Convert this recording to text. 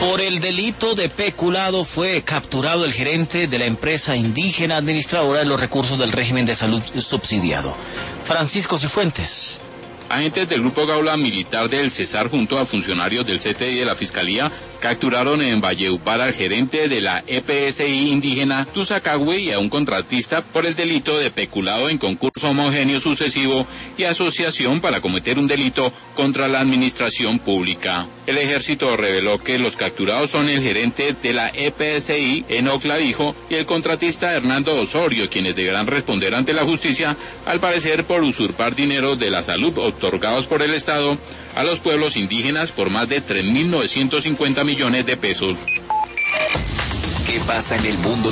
Por el delito de peculado fue capturado el gerente de la empresa indígena administradora de los recursos del régimen de salud subsidiado. Francisco Cifuentes. Agentes del Grupo Gaula Militar del Cesar junto a funcionarios del CTI y de la Fiscalía capturaron en Valledupar al gerente de la EPSI indígena Tuzacagüe y a un contratista por el delito de peculado en concurso homogéneo sucesivo y asociación para cometer un delito contra la administración pública. El ejército reveló que los capturados son el gerente de la EPSI, Enoc Clavijo, y el contratista Hernando Osorio, quienes deberán responder ante la justicia, al parecer por usurpar dinero de la salud otorgados por el Estado a los pueblos indígenas por más de 3.950 millones de pesos. ¿Qué pasa en el mundo